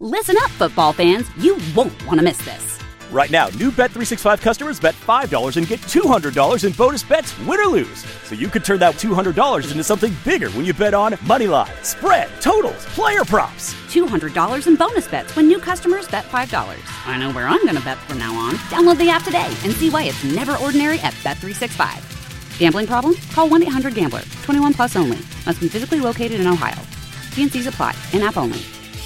Listen up, football fans. You won't want to miss this. Right now, new Bet365 customers bet $5 and get $200 in bonus bets, win or lose. So you could turn that $200 into something bigger when you bet on moneyline, spread, totals, player props. $200 in bonus bets when new customers bet $5. I know where I'm going to bet from now on. Download the app today and see why it's never ordinary at Bet365. Gambling problem? Call 1-800-GAMBLER. 21 plus only. Must be physically located in Ohio. T&Cs apply. In-app only.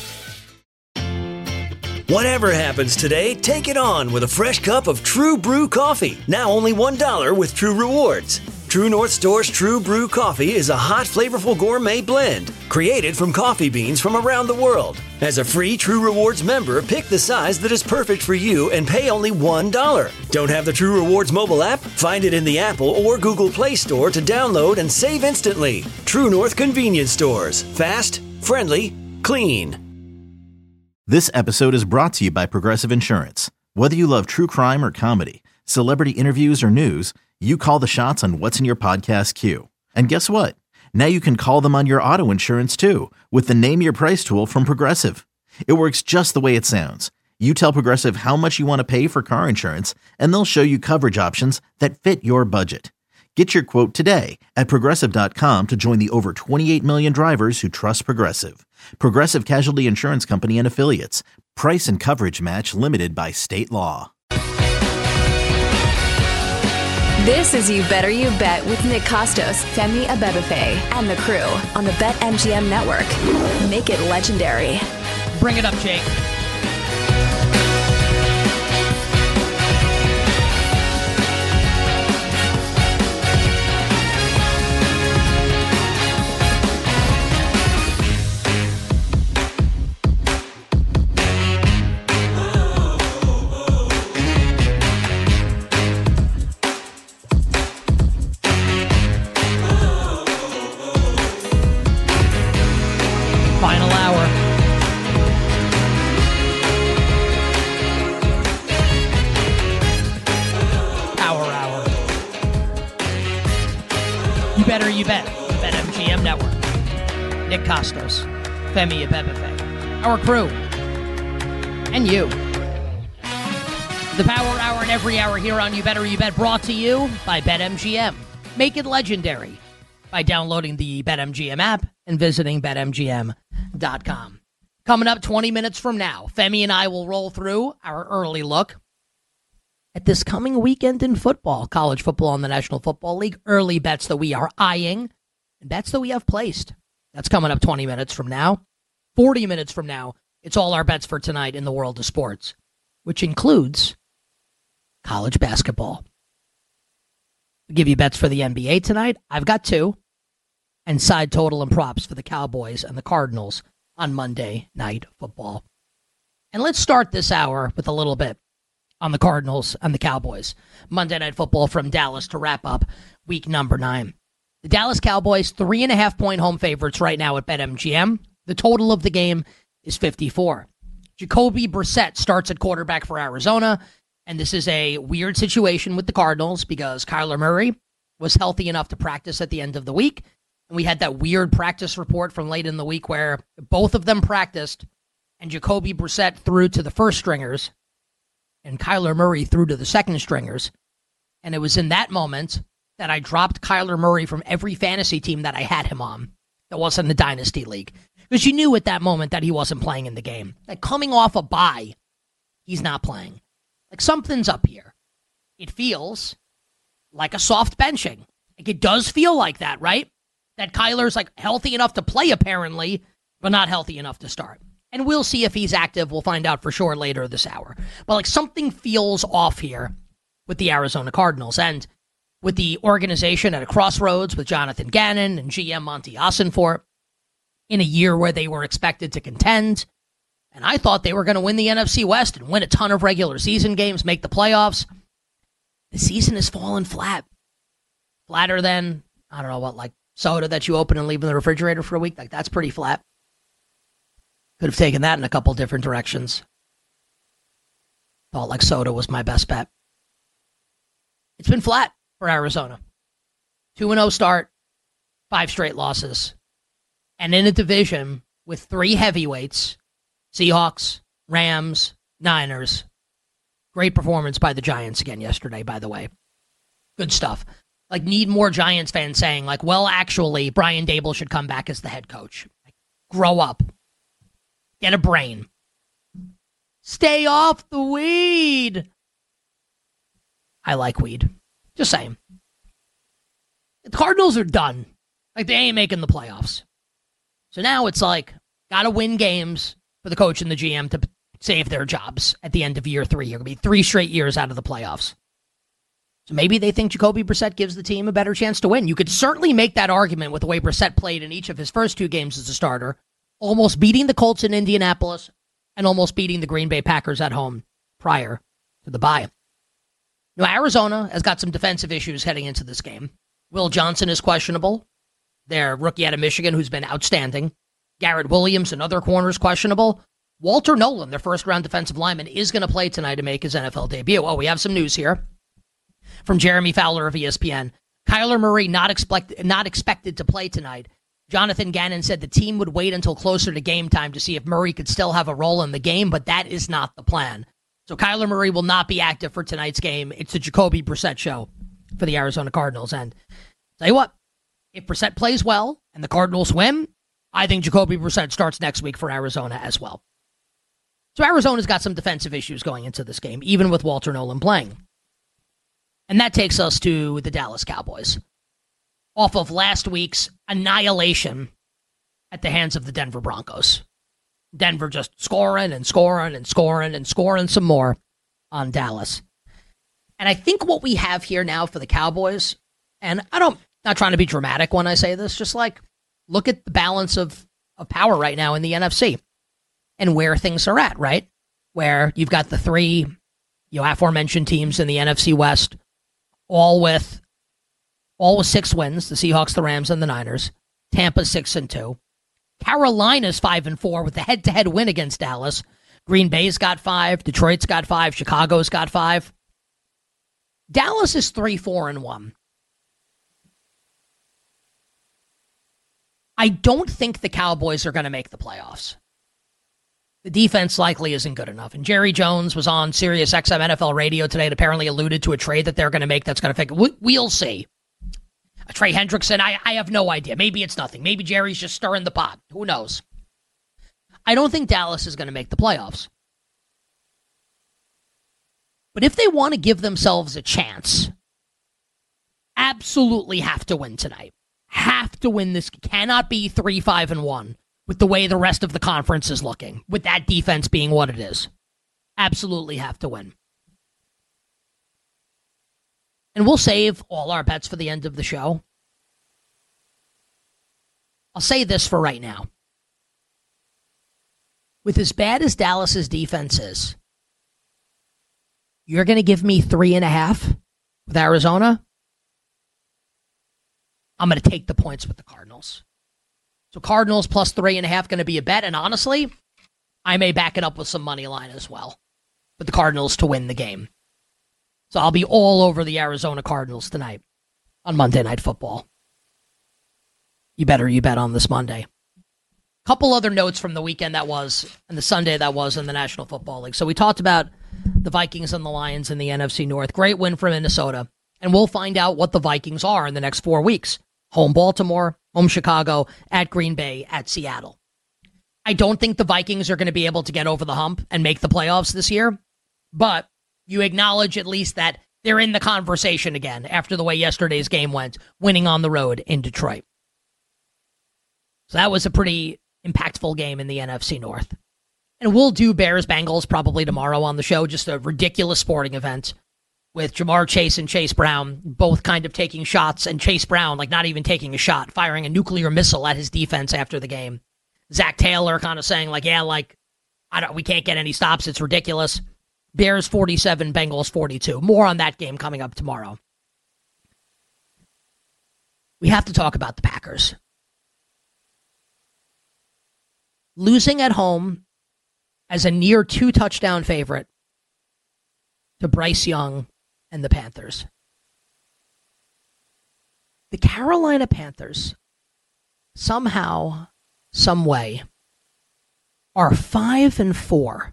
Whatever happens today, take it on with a fresh cup of True Brew coffee. Now only $1 with True Rewards. True North Store's True Brew coffee is a hot, flavorful gourmet blend created from coffee beans from around the world. As a free True Rewards member, pick the size that is perfect for you and pay only $1. Don't have the True Rewards mobile app? Find it in the Apple or Google Play Store to download and save instantly. True North Convenience Stores. Fast, friendly, clean. This episode is brought to you by Progressive Insurance. Whether you love true crime or comedy, celebrity interviews or news, you call the shots on what's in your podcast queue. And guess what? Now you can call them on your auto insurance too with the Name Your Price tool from Progressive. It works just the way it sounds. You tell Progressive how much you want to pay for car insurance, and they'll show you coverage options that fit your budget. Get your quote today at Progressive.com to join the over 28 million drivers who trust Progressive. Progressive Casualty Insurance Company and Affiliates. Price and coverage match limited by state law. This is You Better You Bet with Nick Costos, Femi Abebefe, and the crew on the BetMGM network. Make it legendary. Bring it up, Jake. Final hour. Hour. You better you bet. The BetMGM network. Nick Costos, Femi Abebefe, our crew, and you. The Power Hour and every hour here on You Better You Bet, brought to you by BetMGM. Make it legendary by downloading the BetMGM app and visiting BetMGM.com. Coming up 20 minutes from now, Femi and I will roll through our early look at this coming weekend in football, college football and the National Football League, early bets that we are eyeing, and bets that we have placed. That's coming up 20 minutes from now. 40 minutes from now, it's all our bets for tonight in the world of sports, which includes college basketball. I'll give you bets for the NBA tonight. I've got two. And side total and props for the Cowboys and the Cardinals on Monday Night Football. And let's start this hour with a little bit on the Cardinals and the Cowboys. Monday Night Football from Dallas to wrap up week number 9. The Dallas Cowboys, 3.5-point home favorites right now at BetMGM. The total of the game is 54. Jacoby Brissett starts at quarterback for Arizona. And this is a weird situation with the Cardinals because Kyler Murray was healthy enough to practice at the end of the week. And we had that weird practice report from late in the week where both of them practiced and Jacoby Brissett threw to the first stringers and Kyler Murray threw to the second stringers. And it was in that moment that I dropped Kyler Murray from every fantasy team that I had him on that wasn't a dynasty league. Because you knew at that moment that he wasn't playing in the game. Like coming off a bye, he's not playing. Like something's up here. It feels like a soft benching. Like it does feel like that, right? That Kyler's like healthy enough to play apparently, but not healthy enough to start. And we'll see if he's active. We'll find out for sure later this hour. But like something feels off here with the Arizona Cardinals and with the organization at a crossroads with Jonathan Gannon and GM Monty Ossenfort in a year where they were expected to contend. And I thought they were going to win the NFC West and win a ton of regular season games, make the playoffs. The season has fallen flat. Flatter than, I don't know what, like soda that you open and leave in the refrigerator for a week. Like that's pretty flat. Could have taken that in a couple different directions. Thought like soda was my best bet. It's been flat for Arizona. 2-0 start, 5 straight losses. And in a division with 3 heavyweights, Seahawks, Rams, Niners. Great performance by the Giants again yesterday, by the way. Good stuff. Like, need more Giants fans saying, like, well, actually, Brian Dable should come back as the head coach. Like, grow up. Get a brain. Stay off the weed. I like weed. Just saying. The Cardinals are done. Like, they ain't making the playoffs. So now it's like, gotta win games for the coach and the GM to save their jobs at the end of year 3. You're going to be 3 straight years out of the playoffs. So maybe they think Jacoby Brissett gives the team a better chance to win. You could certainly make that argument with the way Brissett played in each of his first 2 games as a starter, almost beating the Colts in Indianapolis and almost beating the Green Bay Packers at home prior to the bye. Now, Arizona has got some defensive issues heading into this game. Will Johnson is questionable. Their rookie out of Michigan, who's been outstanding. Garrett Williams, another corner, is questionable. Walter Nolan, their first-round defensive lineman, is going to play tonight to make his NFL debut. Oh, we have some news here from Jeremy Fowler of ESPN. Kyler Murray not expected to play tonight. Jonathan Gannon said the team would wait until closer to game time to see if Murray could still have a role in the game, but that is not the plan. So Kyler Murray will not be active for tonight's game. It's a Jacoby Brissett show for the Arizona Cardinals. And tell you what, if Brissett plays well and the Cardinals win, I think Jacoby Brissett starts next week for Arizona as well. So Arizona's got some defensive issues going into this game, even with Walter Nolan playing. And that takes us to the Dallas Cowboys. Off of last week's annihilation at the hands of the Denver Broncos. Denver just scoring and scoring and scoring and scoring some more on Dallas. And I think what we have here now for the Cowboys, and not trying to be dramatic when I say this, just like look at the balance of power right now in the NFC and where things are at, right? Where you've got the 3 aforementioned teams in the NFC West, all with 6 wins, the Seahawks, the Rams, and the Niners. Tampa's 6-2. Carolina's 5-4 with the head-to-head win against Dallas. Green Bay's got 5. Detroit's got 5. Chicago's got 5. Dallas is 3-4-1. I don't think the Cowboys are going to make the playoffs. The defense likely isn't good enough. And Jerry Jones was on Sirius XM NFL radio today and apparently alluded to a trade that they're going to make that's going to fix it. We'll see. Trey Hendrickson, I have no idea. Maybe it's nothing. Maybe Jerry's just stirring the pot. Who knows? I don't think Dallas is going to make the playoffs. But if they want to give themselves a chance, absolutely have to win tonight. Have to win this. Cannot be 3-5-1 with the way the rest of the conference is looking, with that defense being what it is. Absolutely have to win. And we'll save all our bets for the end of the show. I'll say this for right now. With as bad as Dallas's defense is, you're going to give me 3.5 with Arizona? I'm going to take the points with the Cardinals. So Cardinals plus 3.5 going to be a bet. And honestly, I may back it up with some money line as well with the Cardinals to win the game. So I'll be all over the Arizona Cardinals tonight on Monday Night Football. You bet on this Monday. Couple other notes from the weekend that was, and the Sunday that was in the National Football League. So we talked about the Vikings and the Lions in the NFC North. Great win for Minnesota. And we'll find out what the Vikings are in the next 4 weeks. Home Baltimore, home Chicago, at Green Bay, at Seattle. I don't think the Vikings are going to be able to get over the hump and make the playoffs this year, but you acknowledge at least that they're in the conversation again after the way yesterday's game went, winning on the road in Detroit. So that was a pretty impactful game in the NFC North. And we'll do Bears-Bengals probably tomorrow on the show, just a ridiculous sporting event with Jamar Chase and Chase Brown both kind of taking shots, and Chase Brown, like not even taking a shot, firing a nuclear missile at his defense after the game. Zach Taylor kind of saying like, yeah, like, we can't get any stops. It's ridiculous. Bears 47, Bengals 42. More on that game coming up tomorrow. We have to talk about the Packers. Losing at home as a near 2-touchdown favorite to Bryce Young and the Panthers. The Carolina Panthers, somehow, some way, are 5-4.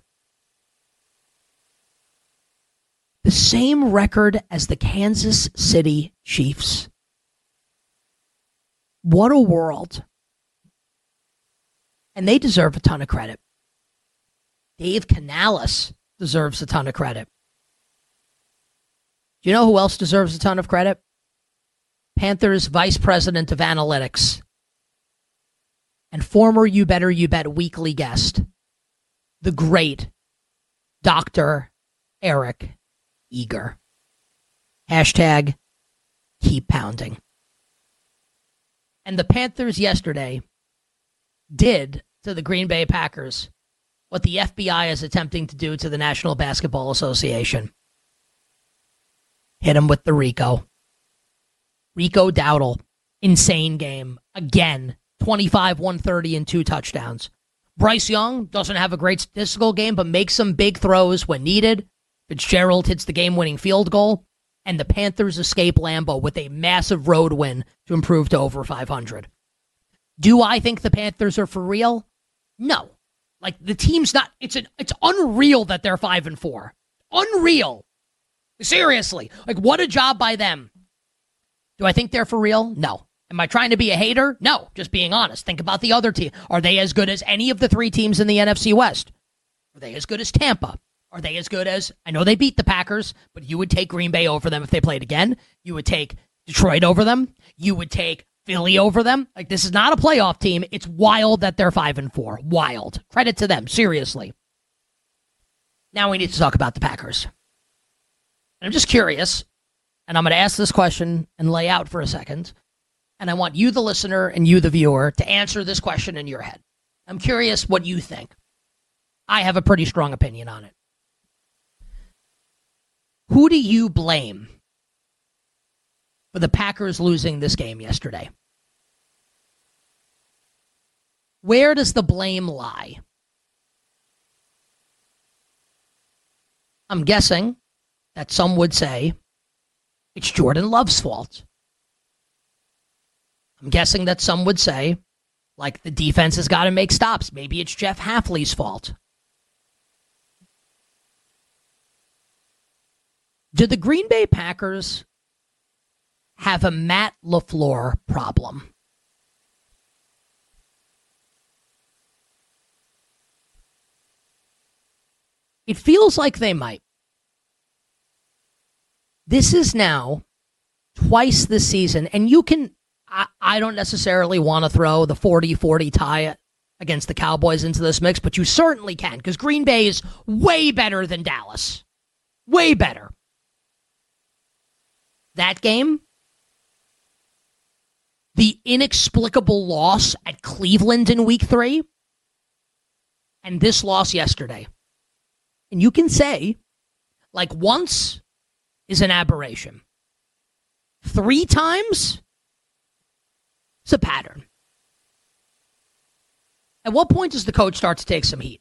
The same record as the Kansas City Chiefs. What a world. And they deserve a ton of credit. Dave Canales deserves a ton of credit. Do you know who else deserves a ton of credit? Panthers Vice President of Analytics and former You Better You Bet weekly guest, the great Dr. Eric Eager. Hashtag keep pounding. And the Panthers yesterday did to the Green Bay Packers what the FBI is attempting to do to the National Basketball Association. Hit him with the Rico. Rico Dowdle. Insane game. Again, 25, 130, and 2 touchdowns. Bryce Young doesn't have a great statistical game, but makes some big throws when needed. Fitzgerald hits the game-winning field goal, and the Panthers escape Lambeau with a massive road win to improve to over 500. Do I think the Panthers are for real? No. Like, the team's not, it's unreal that they're 5-4. Unreal. Seriously. Like, what a job by them. Do I think they're for real? No. Am I trying to be a hater? No. Just being honest. Think about the other team. Are they as good as any of the 3 teams in the NFC West? Are they as good as Tampa? Are they as good as, I know they beat the Packers, but you would take Green Bay over them if they played again. You would take Detroit over them. You would take Philly over them. Like, this is not a playoff team. It's wild that they're 5-4. Wild. Credit to them. Seriously. Now we need to talk about the Packers. And I'm just curious, and I'm going to ask this question and lay out for a second, and I want you, the listener, and you, the viewer, to answer this question in your head. I'm curious what you think. I have a pretty strong opinion on it. Who do you blame for the Packers losing this game yesterday? Where does the blame lie? I'm guessing that some would say it's Jordan Love's fault. I'm guessing that some would say, like, the defense has got to make stops. Maybe it's Jeff Hafley's fault. Do the Green Bay Packers have a Matt LaFleur problem? It feels like they might. This is now twice this season, and you can, I don't necessarily want to throw the 40-40 tie against the Cowboys into this mix, but you certainly can, because Green Bay is way better than Dallas. Way better. That game, the inexplicable loss at Cleveland in week 3, and this loss yesterday. And you can say, like, once is an aberration. 3 times, it's a pattern. At what point does the coach start to take some heat?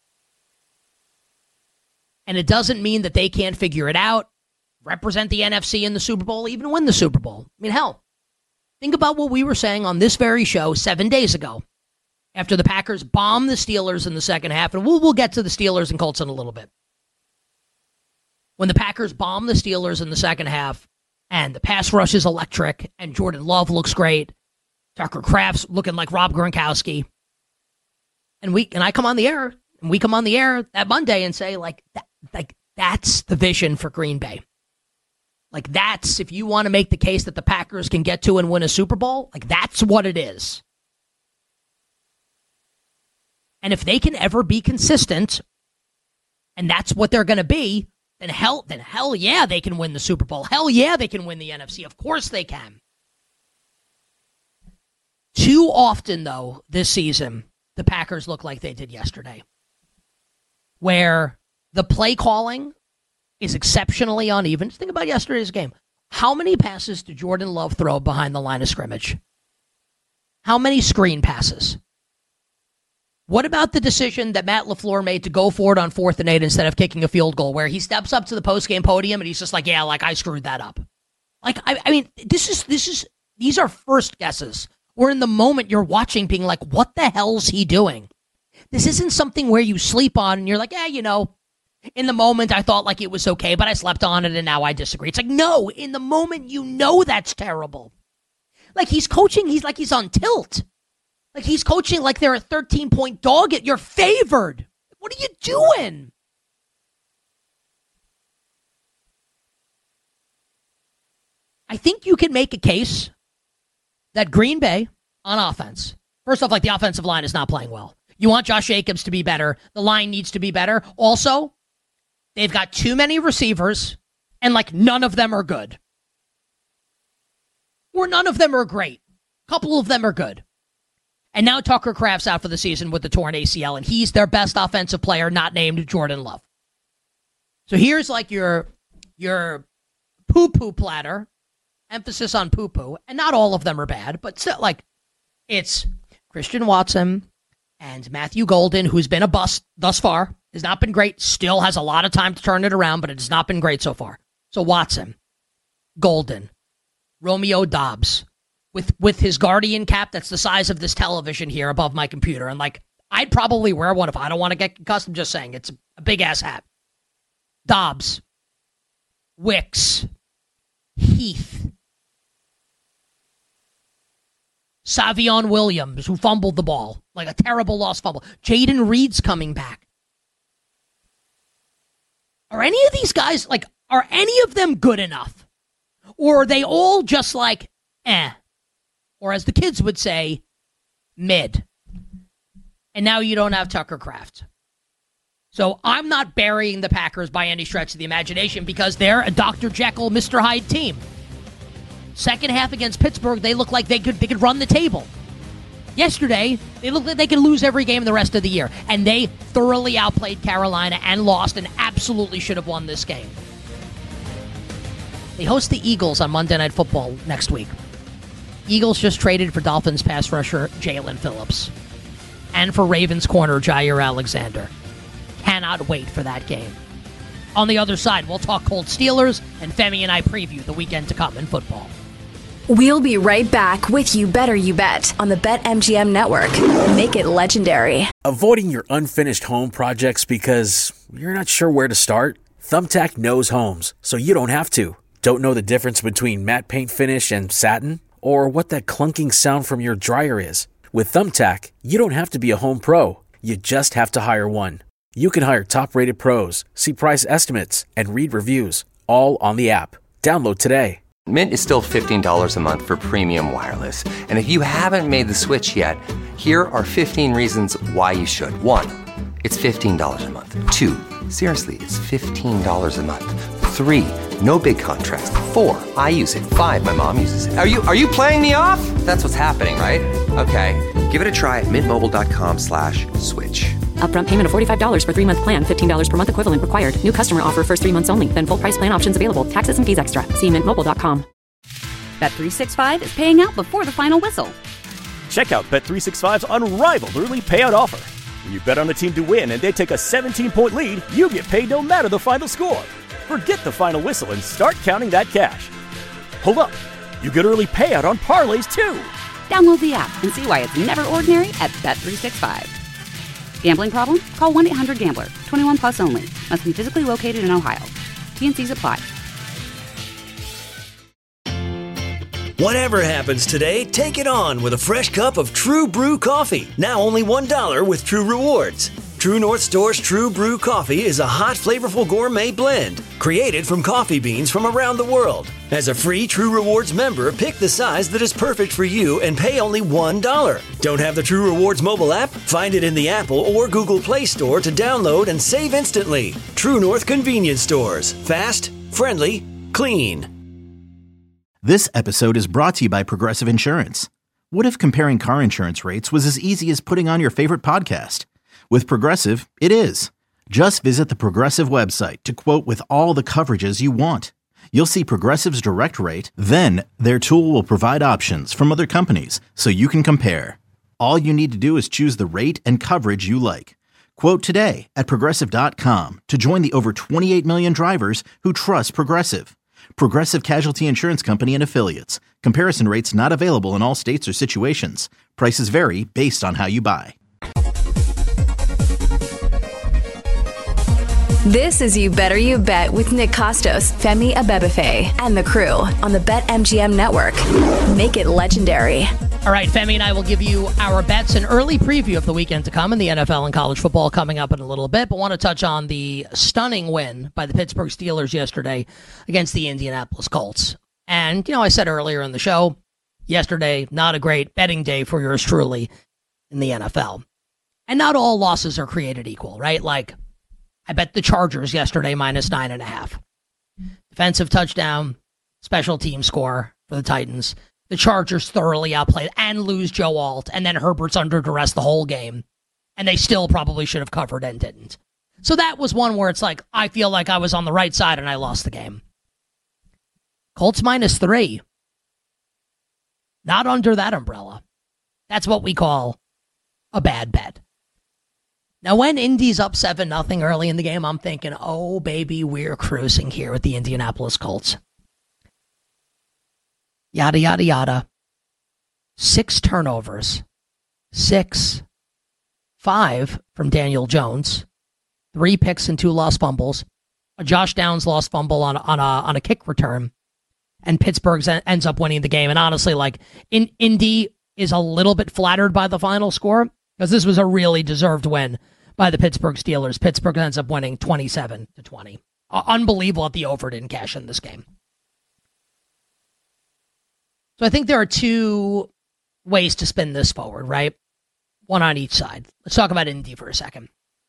And it doesn't mean that they can't figure it out, represent the NFC in the Super Bowl, even win the Super Bowl. I mean, hell, think about what we were saying on this very show 7 days ago after the Packers bombed the Steelers in the second half, and we'll get to the Steelers and Colts in a little bit. When the Packers bombed the Steelers in the second half, and the pass rush is electric, and Jordan Love looks great, Tucker Kraft's looking like Rob Gronkowski, and I come on the air, and we come on the air that Monday and say, that's the vision for Green Bay. Like, that's, if you want to make the case that the Packers can get to and win a Super Bowl, like, that's what it is. And if they can ever be consistent, and that's what they're going to be, then hell yeah, they can win the Super Bowl. Hell yeah, they can win the NFC. Of course they can. Too often, though, this season, the Packers look like they did yesterday, where the play calling is exceptionally uneven. Just think about yesterday's game. How many passes did Jordan Love throw behind the line of scrimmage? How many screen passes? What about the decision that Matt LaFleur made to go for it on 4th and 8 instead of kicking a field goal, where he steps up to the postgame podium and he's just like, yeah, like, I screwed that up. Like, I mean, these are first guesses. Where in the moment you're watching being like, what the hell's he doing? This isn't something where you sleep on and you're like, in the moment I thought like it was okay, but I slept on it and now I disagree. It's like, no, in the moment that's terrible. Like he's coaching, he's on tilt. Like he's coaching like they're a 13-point dog. You're favored. What are you doing? I think you can make a case that Green Bay on offense, first off, like the offensive line is not playing well. You want Josh Jacobs to be better. The line needs to be better. Also, they've got too many receivers, and like none of them are good. Or none of them are great. A couple of them are good. And now Tucker Kraft's out for the season with the torn ACL, and he's their best offensive player, not named Jordan Love. So here's like your poo-poo platter, emphasis on poo-poo, and not all of them are bad, but still, like, it's Christian Watson and Matthew Golden, who's been a bust thus far, has not been great, still has a lot of time to turn it around, but it has not been great so far. So Watson, Golden, Romeo Doubs, with his Guardian cap that's the size of this television here above my computer. And like, I'd probably wear one if I don't want to get concussed. I'm just saying, it's a big-ass hat. Dobbs, Wicks, Heath, Savion Williams, who fumbled the ball, like a terrible lost fumble. Jaden Reed's coming back. Are any of these guys, like, are any of them good enough? Or are they all just like, or as the kids would say, mid. And now you don't have Tucker Kraft. So I'm not burying the Packers by any stretch of the imagination because they're a Dr. Jekyll, Mr. Hyde team. Second half against Pittsburgh, they look like they could run the table. Yesterday, they looked like they could lose every game the rest of the year. And they thoroughly outplayed Carolina and lost and absolutely should have won this game. They host the Eagles on Monday Night Football next week. Eagles just traded for Dolphins pass rusher Jalen Phillips and for Ravens corner Jair Alexander. Cannot wait for that game. On the other side, we'll talk Cold Steelers, and Femi and I preview the weekend to come in football. We'll be right back with You Better You Bet on the BetMGM network. Make it legendary. Avoiding your unfinished home projects because you're not sure where to start? Thumbtack knows homes, so you don't have to. Don't know the difference between matte paint finish and satin? Or what that clunking sound from your dryer is? With Thumbtack, you don't have to be a home pro. You just have to hire one. You can hire top-rated pros, see price estimates, and read reviews, all on the app. Download today. Mint is still $15 a month for premium wireless. And if you haven't made the switch yet, here are 15 reasons why you should. 1, it's $15 a month. 2, seriously, it's $15 a month. 3, no big contrast. 4, I use it. 5, my mom uses it. Are you playing me off? That's what's happening, right? Okay, give it a try at mintmobile.com/switch. Upfront payment of $45 for 3-month plan, $15 per month equivalent required. New customer offer first 3 months only. Then full price plan options available. Taxes and fees extra. See mintmobile.com. Bet365 is paying out before the final whistle. Check out Bet365's unrivaled early payout offer. When you bet on a team to win and they take a 17-point lead, you get paid no matter the final score. Forget the final whistle and start counting that cash. Hold up. You get early payout on parlays, too. Download the app and see why it's never ordinary at Bet365. Gambling problem? Call 1-800-GAMBLER. 21 plus only. Must be physically located in Ohio. T&Cs apply. Whatever happens today, take it on with a fresh cup of True Brew coffee. Now only $1 with True Rewards. True North Store's True Brew coffee is a hot, flavorful gourmet blend created from coffee beans from around the world. As a free True Rewards member, pick the size that is perfect for you and pay only $1. Don't have the True Rewards mobile app? Find it in the Apple or Google Play Store to download and save instantly. True North Convenience Stores. Fast, friendly, clean. This episode is brought to you by Progressive Insurance. What if comparing car insurance rates was as easy as putting on your favorite podcast? With Progressive, it is. Just visit the Progressive website to quote with all the coverages you want. You'll see Progressive's direct rate, then their tool will provide options from other companies so you can compare. All you need to do is choose the rate and coverage you like. Quote today at Progressive.com to join the over 28 million drivers who trust Progressive. Progressive Casualty Insurance Company and Affiliates. Comparison rates not available in all states or situations. Prices vary based on how you buy. This is You Better You Bet with Nick Costos, Femi Abebefe, and the crew on the BetMGM network. Make it legendary. All right, Femi and I will give you our bets, an early preview of the weekend to come in the NFL and college football coming up in a little bit, but want to touch on the stunning win by the Pittsburgh Steelers yesterday against the Indianapolis Colts. And, I said earlier in the show, yesterday, not a great betting day for yours truly in the NFL. And not all losses are created equal, right? Like, I bet the Chargers yesterday minus 9.5. Defensive touchdown, special team score for the Titans. The Chargers thoroughly outplayed and lose Joe Alt, and then Herbert's under duress the whole game. And they still probably should have covered and didn't. So that was one where it's like, I feel like I was on the right side and I lost the game. Colts minus 3. Not under that umbrella. That's what we call a bad bet. Now, when Indy's up 7-0 early in the game, I'm thinking, oh, baby, we're cruising here with the Indianapolis Colts. Yada, yada, yada. 6 turnovers. 6. 5 from Daniel Jones. 3 picks and 2 lost fumbles. A Josh Downs lost fumble on a kick return. And Pittsburgh ends up winning the game. And honestly, Indy is a little bit flattered by the final score because this was a really deserved win by the Pittsburgh Steelers. Pittsburgh ends up winning 27-20. Unbelievable that the over didn't cash in this game. So I think there are 2 ways to spin this forward, right? One on each side. Let's talk about Indy for a second.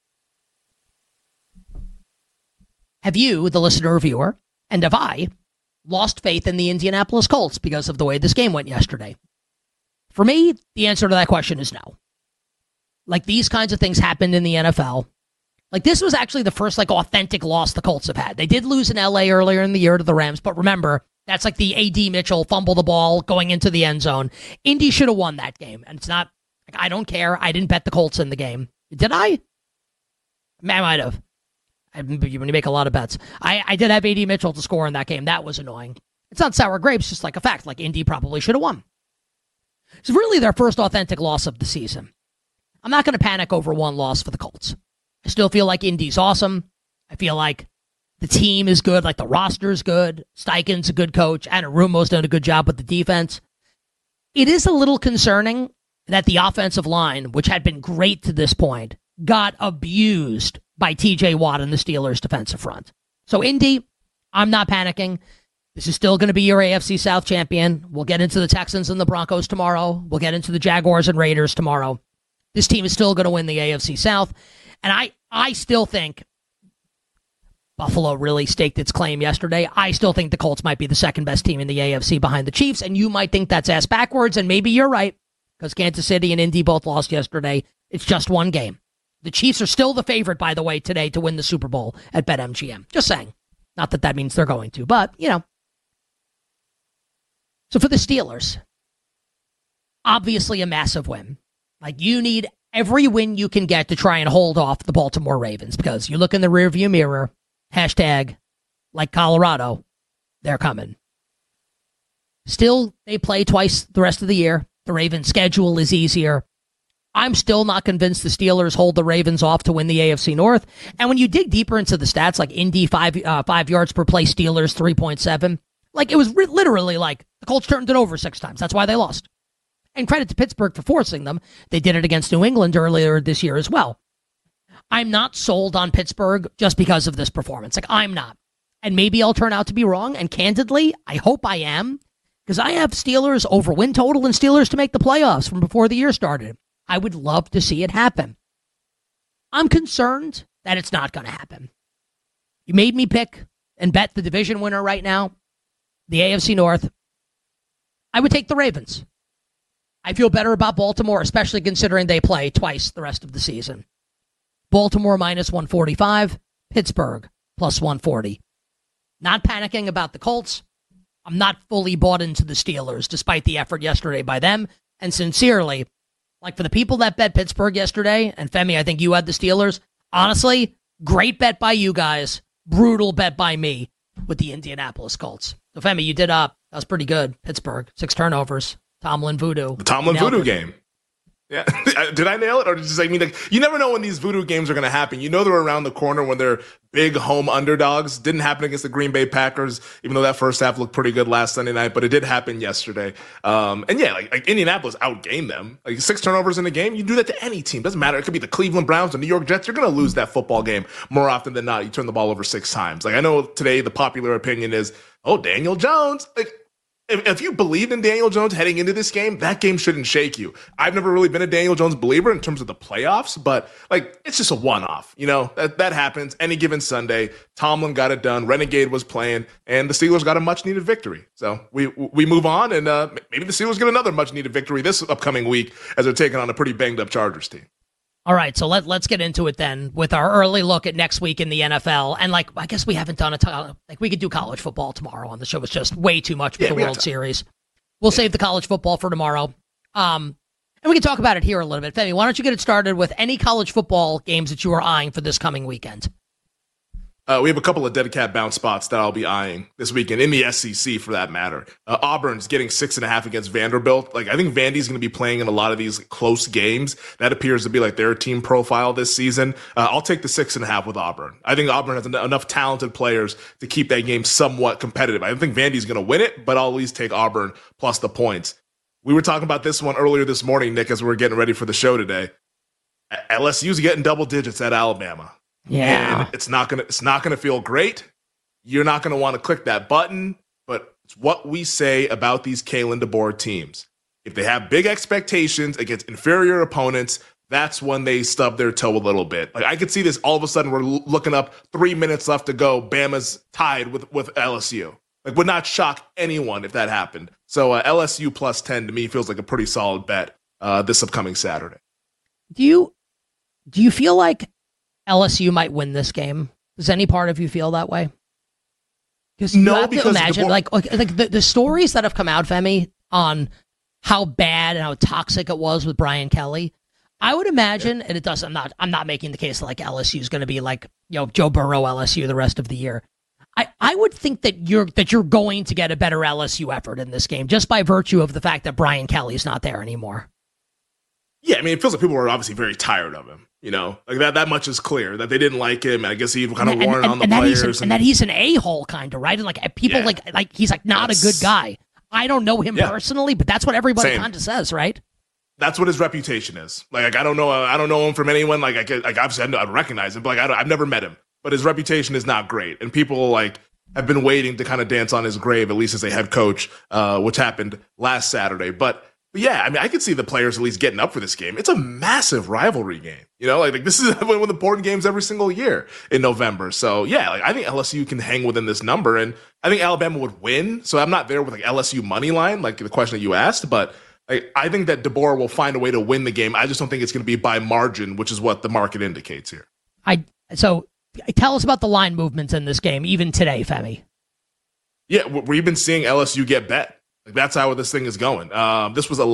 Have you, the listener or viewer, and have I, lost faith in the Indianapolis Colts because of the way this game went yesterday? For me, the answer to that question is no. These kinds of things happened in the NFL. This was actually the first, authentic loss the Colts have had. They did lose in LA earlier in the year to the Rams, but remember, that's the A.D. Mitchell fumble the ball going into the end zone. Indy should have won that game, and it's not, I don't care. I didn't bet the Colts in the game. Did I? I might have. When you make a lot of bets. I did have A.D. Mitchell to score in that game. That was annoying. It's not sour grapes, just a fact. Indy probably should have won. It's really their first authentic loss of the season. I'm not going to panic over one loss for the Colts. I still feel like Indy's awesome. I feel like the team is good, the roster's good. Steichen's a good coach. Anarumo's done a good job with the defense. It is a little concerning that the offensive line, which had been great to this point, got abused by TJ Watt and the Steelers' defensive front. So Indy, I'm not panicking. This is still going to be your AFC South champion. We'll get into the Texans and the Broncos tomorrow. We'll get into the Jaguars and Raiders tomorrow. This team is still going to win the AFC South. And I still think Buffalo really staked its claim yesterday. I still think the Colts might be the second best team in the AFC behind the Chiefs. And you might think that's ass backwards. And maybe you're right, because Kansas City and Indy both lost yesterday. It's just one game. The Chiefs are still the favorite, by the way, today to win the Super Bowl at BetMGM. Just saying. Not that means they're going to, but, So for the Steelers, obviously a massive win. You need every win you can get to try and hold off the Baltimore Ravens, because you look in the rearview mirror, hashtag, like Colorado, they're coming. Still, they play twice the rest of the year. The Ravens' schedule is easier. I'm still not convinced the Steelers hold the Ravens off to win the AFC North. And when you dig deeper into the stats, Indy 5 yards per play, Steelers 3.7, it was literally the Colts turned it over 6 times. That's why they lost. And credit to Pittsburgh for forcing them. They did it against New England earlier this year as well. I'm not sold on Pittsburgh just because of this performance. I'm not. And maybe I'll turn out to be wrong. And candidly, I hope I am, because I have Steelers over win total and Steelers to make the playoffs from before the year started. I would love to see it happen. I'm concerned that it's not going to happen. You made me pick and bet the division winner right now, the AFC North. I would take the Ravens. I feel better about Baltimore, especially considering they play twice the rest of the season. Baltimore minus 145, Pittsburgh plus 140. Not panicking about the Colts. I'm not fully bought into the Steelers, despite the effort yesterday by them. And sincerely, for the people that bet Pittsburgh yesterday, and Femi, I think you had the Steelers, honestly, great bet by you guys, brutal bet by me with the Indianapolis Colts. So Femi, you did that was pretty good. Pittsburgh, 6 turnovers. Tomlin voodoo. The Tomlin voodoo game. Yeah. Did I nail it? Or just, I mean, like, you never know when these voodoo games are going to happen. You know they're around the corner when they're big home underdogs. Didn't happen against the Green Bay Packers, even though that first half looked pretty good last Sunday night, but it did happen yesterday. And yeah, like Indianapolis outgained them. Like 6 turnovers in a game, you do that to any team. Doesn't matter. It could be the Cleveland Browns, the New York Jets. You're going to lose that football game more often than not. You turn the ball over 6 times. Like, I know today the popular opinion is, oh, Daniel Jones. Like, if you believed in Daniel Jones heading into this game, that game shouldn't shake you. I've never really been a Daniel Jones believer in terms of the playoffs, but like, it's just a one-off. You know, that happens any given Sunday. Tomlin got it done. Renegade was playing, and the Steelers got a much-needed victory. So we move on, and maybe the Steelers get another much-needed victory this upcoming week as they're taking on a pretty banged-up Chargers team. All right, so let's get into it then with our early look at next week in the NFL. And like, I guess we haven't done a ton. Like, we could do college football tomorrow on the show. It's just way too much with the World Series. We'll save the college football for tomorrow. And we can talk about it here a little bit. Femi, why don't you get it started with any college football games that you are eyeing for this coming weekend? We have a couple of dead cat bounce spots that I'll be eyeing this weekend in the SEC, for that matter. Auburn's getting 6.5 against Vanderbilt. Like, I think Vandy's going to be playing in a lot of these close games. That appears to be like their team profile this season. I'll take the 6.5 with Auburn. I think Auburn has enough talented players to keep that game somewhat competitive. I don't think Vandy's going to win it, but I'll at least take Auburn plus the points. We were talking about this one earlier this morning, Nick, as we were getting ready for the show today. LSU's getting double digits at Alabama. Yeah, and it's not gonna feel great. You're not gonna want to click that button, but it's what we say about these Kalen DeBoer teams. If they have big expectations against inferior opponents, that's when they stub their toe a little bit. Like, I could see this all of a sudden. We're looking up 3 minutes left to go. Bama's tied with LSU. Like, would not shock anyone if that happened. So LSU plus 10 to me feels like a pretty solid bet this upcoming Saturday. Do you feel like LSU might win this game? Does any part of you feel that way? Because you have to imagine, like the stories that have come out, Femi, on how bad and how toxic it was with Brian Kelly. I would imagine, and it does. I'm not making the case that like LSU is going to be like, you know, Joe Burrow LSU the rest of the year. I would think that you're going to get a better LSU effort in this game just by virtue of the fact that Brian Kelly's not there anymore. Yeah, I mean, it feels like people were obviously very tired of him. You know, like that much is clear, that they didn't like him, and I guess he kind of warned on the players. And that he's an a-hole, kind of, right? And like people like he's like not a good guy. I don't know him personally, but that's what everybody kind of says, right? That's what his reputation is. Like I don't know him from anyone. Like obviously I recognize him, but like I've never met him. But his reputation is not great, and people like have been waiting to kind of dance on his grave, at least as a head coach, which happened last Saturday. But yeah, I mean, I could see the players at least getting up for this game. It's a massive rivalry game. You know, like this is one of the important games every single year in November. So yeah, like I think LSU can hang within this number, and I think Alabama would win. So I'm not there with like LSU money line, like the question that you asked, but I think that DeBoer will find a way to win the game. I just don't think it's going to be by margin, which is what the market indicates here. So tell us about the line movements in this game, even today, Femi. Yeah, we've been seeing LSU get bet. Like, that's how this thing is going. This was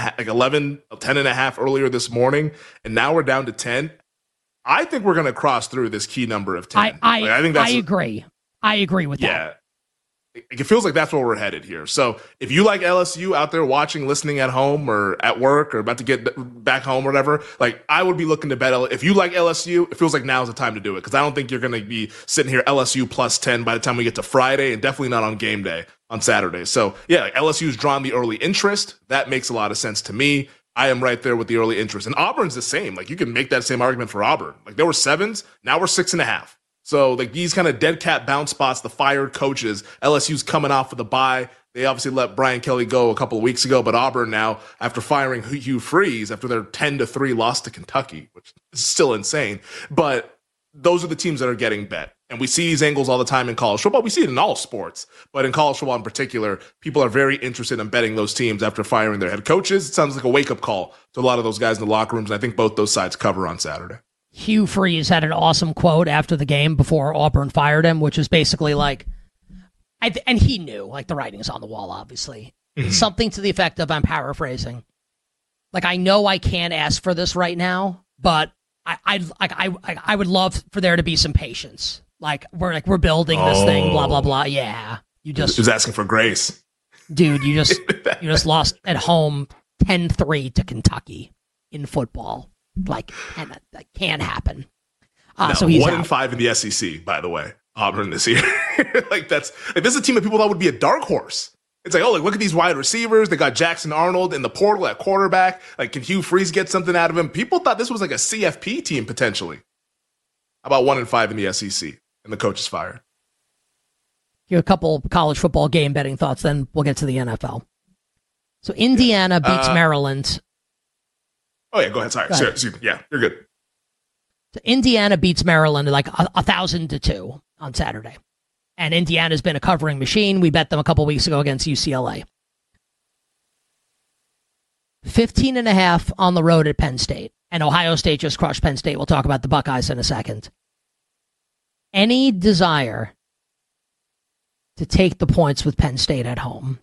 10.5 earlier this morning, and now we're down to 10. I think we're going to cross through this key number of 10. I agree. I agree with that. Yeah. It feels like that's where we're headed here. So if you like LSU out there watching, listening at home or at work or about to get back home or whatever, like I would be looking to bet. If you like LSU, it feels like now's the time to do it, because I don't think you're going to be sitting here LSU plus 10 by the time we get to Friday, and definitely not on game day on Saturday. So yeah, like LSU's drawn the early interest. That makes a lot of sense to me. I am right there with the early interest. And Auburn's the same. Like you can make that same argument for Auburn. Like there were 7s, now we're 6.5. So like these kind of dead cat bounce spots, the fired coaches, LSU's coming off of the bye. They obviously let Brian Kelly go a couple of weeks ago, but Auburn now, after firing Hugh Freeze, after their 10-3 loss to Kentucky, which is still insane. But those are the teams that are getting bet. And we see these angles all the time in college football. We see it in all sports, but in college football in particular, people are very interested in betting those teams after firing their head coaches. It sounds like a wake-up call to a lot of those guys in the locker rooms. And I think both those sides cover on Saturday. Hugh Freeze had an awesome quote after the game before Auburn fired him, which is basically like, and he knew, like the writing's on the wall, obviously. Mm-hmm. Something to the effect of, I'm paraphrasing, like, I know I can't ask for this right now, but I would love for there to be some patience. Like we're building this thing, blah blah blah. Yeah, you just was asking for grace, dude. You just lost at home 10-3 to Kentucky. in football. And that can't happen. No, So he's 1-5 in the SEC, by the way. Auburn this year. This is a team that people thought would be a dark horse. It's look at these wide receivers. They got Jackson Arnold in the portal at quarterback. Can Hugh Freeze get something out of him? People thought this was a CFP team potentially. How about 1-5 in the SEC and the coach is fired? Here, a couple college football game betting thoughts, then we'll get to the NFL. So Indiana beats Maryland. Oh, yeah, go ahead. Sorry. Yeah, you're good. So Indiana beats Maryland 1,000-2 on Saturday. And Indiana's been a covering machine. We bet them a couple weeks ago against UCLA. 15.5 on the road at Penn State. And Ohio State just crushed Penn State. We'll talk about the Buckeyes in a second. Any desire to take the points with Penn State at home?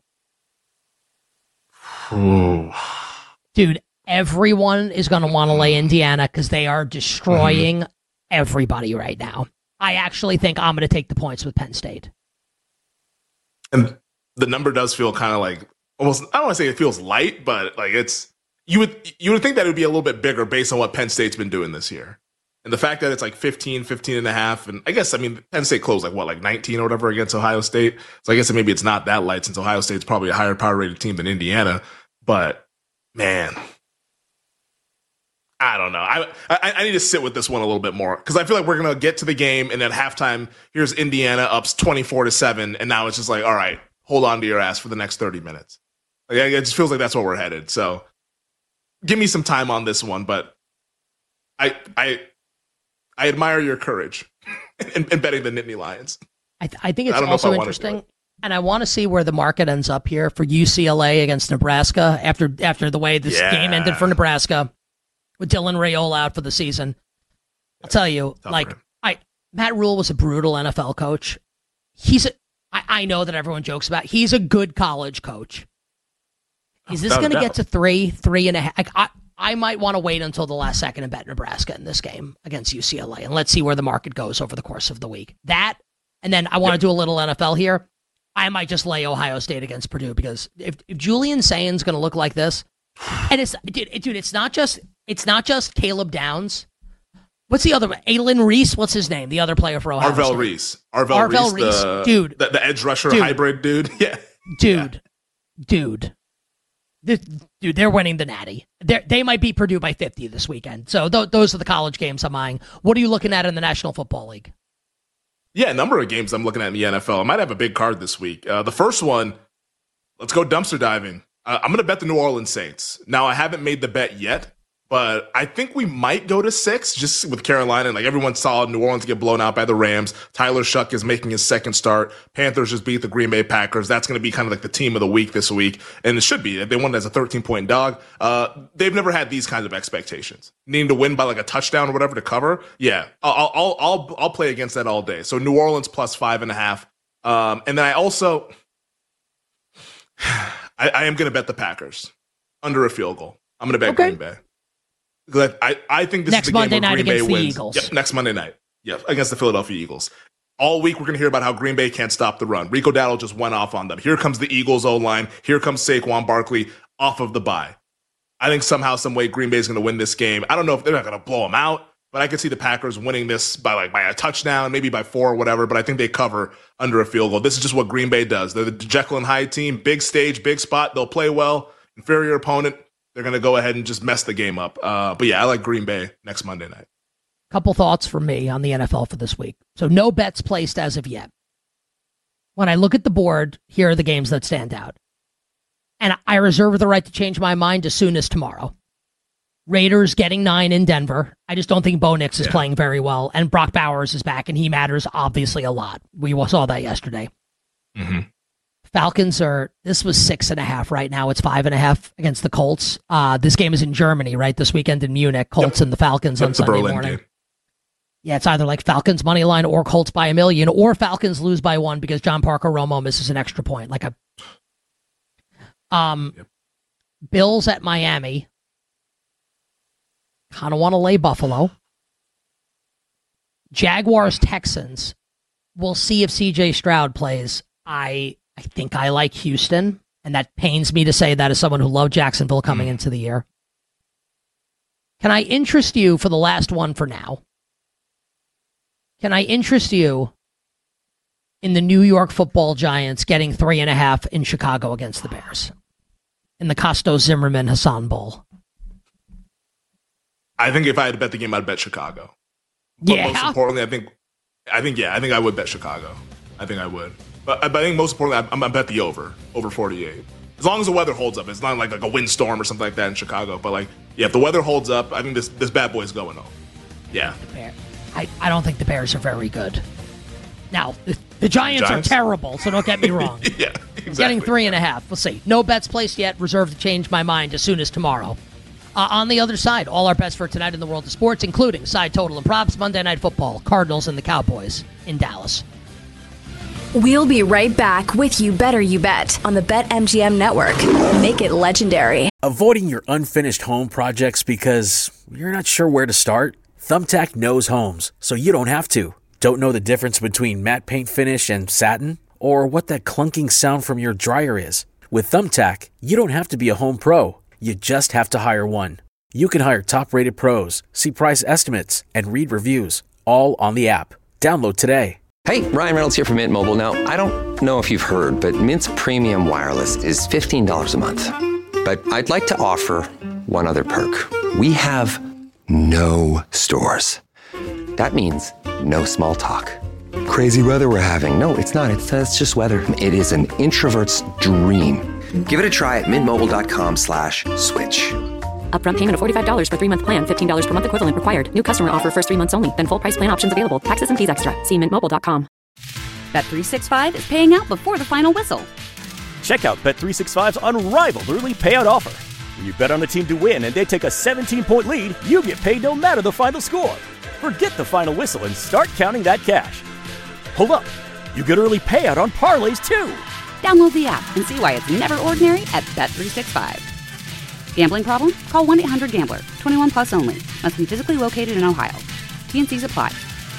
Ooh. Dude, everyone is going to want to lay Indiana because they are destroying everybody right now. I actually think I'm going to take the points with Penn State. And the number does feel kind of almost, I don't want to say it feels light, but it's, you would think that it would be a little bit bigger based on what Penn State's been doing this year. And the fact that it's 15.5, and I guess, Penn State closed 19 or whatever against Ohio State. So I guess maybe it's not that light since Ohio State's probably a higher power rated team than Indiana. But man, I don't know. I need to sit with this one a little bit more because I feel like we're going to get to the game and at halftime, here's Indiana up 24-7. And now it's just all right, hold on to your ass for the next 30 minutes. It just feels like that's where we're headed. So give me some time on this one, but I admire your courage in betting the Nittany Lions. I think it's also interesting. And I want to see where the market ends up here for UCLA against Nebraska after the way this game ended for Nebraska. With Dylan Raiola out for the season. I'll tell you, Matt Rule was a brutal NFL coach. I know that everyone jokes about, he's a good college coach. Is this going to get to 3.5? I might want to wait until the last second and bet Nebraska in this game against UCLA, and let's see where the market goes over the course of the week. That, and then I want to do a little NFL here. I might just lay Ohio State against Purdue because if Julian Sain's going to look like this, and it's not just Caleb Downs. What's the other one? Aylin Reese. What's his name? The other player for Ohio Arvell State. Reese. Arvell Reese, the edge rusher hybrid dude. Yeah, dude, they're winning the Natty. They might beat Purdue by 50 this weekend. So those are the college games I'm eyeing. What are you looking at in the National Football League? Yeah, a number of games I'm looking at in the NFL. I might have a big card this week. The first one, let's go dumpster diving. I'm going to bet the New Orleans Saints. Now, I haven't made the bet yet, but I think we might go to 6 just with Carolina. And everyone saw New Orleans get blown out by the Rams. Tyler Shuck is making his second start. Panthers just beat the Green Bay Packers. That's going to be kind of the team of the week this week. And it should be. They won as a 13-point dog. They've never had these kinds of expectations. Needing to win by a touchdown or whatever to cover. Yeah, I'll play against that all day. So New Orleans plus 5.5. And then I also... I am going to bet the Packers under a field goal. I'm going to bet Green Bay. I think this next is the Monday game where night Green Bay against the wins. Eagles. Yep, next Monday night. Yep, against the Philadelphia Eagles. All week we're going to hear about how Green Bay can't stop the run. Rico Dowdle just went off on them. Here comes the Eagles O-line. Here comes Saquon Barkley off of the bye. I think somehow, some way, Green Bay is going to win this game. I don't know if they're not going to blow them out, but I could see the Packers winning this by a touchdown, maybe by 4 or whatever, but I think they cover under a field goal. This is just what Green Bay does. They're the Jekyll and Hyde team, big stage, big spot. They'll play well. Inferior opponent, they're going to go ahead and just mess the game up. But yeah, I like Green Bay next Monday night. Couple thoughts from me on the NFL for this week. So no bets placed as of yet. When I look at the board, here are the games that stand out. And I reserve the right to change my mind as soon as tomorrow. Raiders getting 9 in Denver. I just don't think Bo Nix is playing very well. And Brock Bowers is back, and he matters obviously a lot. We saw that yesterday. Mm-hmm. Falcons this was 6.5 right now. It's 5.5 against the Colts. This game is in Germany, right? This weekend in Munich. Colts and the Falcons on Sunday morning. Game. Yeah, it's either Falcons money line or Colts by 1 million, or Falcons lose by 1 because John Parker Romo misses an extra point. Bills at Miami. Kind of want to lay Buffalo. Jaguars, Texans. We'll see if CJ Stroud plays. I think I like Houston, and that pains me to say that as someone who loved Jacksonville coming into the year. Can I interest you for the last one for now? Can I interest you in the New York Football Giants getting 3.5 in Chicago against the Bears in the Costos Zimmerman Hassan Bowl? I think if I had to bet the game, I'd bet Chicago. But most importantly, I think I would bet Chicago. I think I would. But I think most importantly, I'm going to bet the over 48. As long as the weather holds up. It's not like a windstorm or something like that in Chicago. But if the weather holds up, I think this bad boy's going home. Yeah. I don't think the Bears are very good. Now, the Giants are terrible, so don't get me wrong. Yeah, exactly. Getting 3.5. We'll see. No bets placed yet. Reserved to change my mind as soon as tomorrow. On the other side, all our bets for tonight in the world of sports, including side total and props, Monday Night Football, Cardinals and the Cowboys in Dallas. We'll be right back with You Better You Bet on the BetMGM Network. Make it legendary. Avoiding your unfinished home projects because you're not sure where to start? Thumbtack knows homes, so you don't have to. Don't know the difference between matte paint finish and satin? Or what that clunking sound from your dryer is? With Thumbtack, you don't have to be a home pro. You just have to hire one. You can hire top-rated pros, see price estimates, and read reviews, all on the app. Download today. Hey, Ryan Reynolds here from Mint Mobile. Now, I don't know if you've heard, but Mint's premium wireless is $15 a month. But I'd like to offer one other perk. We have no stores. That means no small talk. Crazy weather we're having. No, it's not. It's just weather. It is an introvert's dream. Give it a try at mintmobile.com/switch. Upfront payment of $45 for 3-month plan. $15 per month equivalent required. New customer offer first 3 months only. Then full price plan options available. Taxes and fees extra. See mintmobile.com. Bet365 is paying out before the final whistle. Check out Bet365's unrivaled early payout offer. When you bet on a team to win and they take a 17-point lead, you get paid no matter the final score. Forget the final whistle and start counting that cash. Hold up. You get early payout on parlays, too. Download the app and see why it's never ordinary at Bet365. Gambling problem? Call 1-800-GAMBLER. 21 plus only. Must be physically located in Ohio. T&Cs apply.